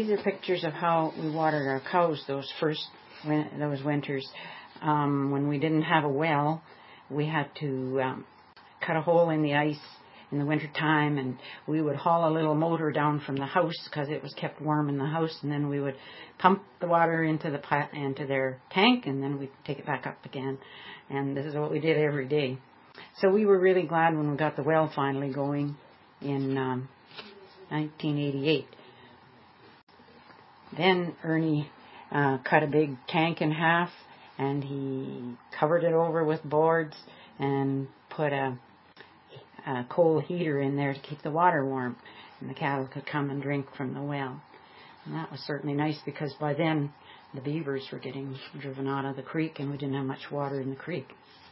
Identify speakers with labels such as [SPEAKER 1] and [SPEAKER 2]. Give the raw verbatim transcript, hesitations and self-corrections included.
[SPEAKER 1] these are pictures of how we watered our cows those first win- those winters. Um, when we didn't have a well, we had to um, cut a hole in the ice in the winter time, and we would haul a little motor down from the house because it was kept warm in the house, and then we would pump the water into the pi- into their tank, and then we'd take it back up again. And this is what we did every day. So we were really glad when we got the well finally going in um, nineteen eighty-eight. Then Ernie uh, cut a big tank in half, and he covered it over with boards and put a, a coal heater in there to keep the water warm, and the cattle could come and drink from the well. And that was certainly nice, because by then the beavers were getting driven out of the creek and we didn't have much water in the creek.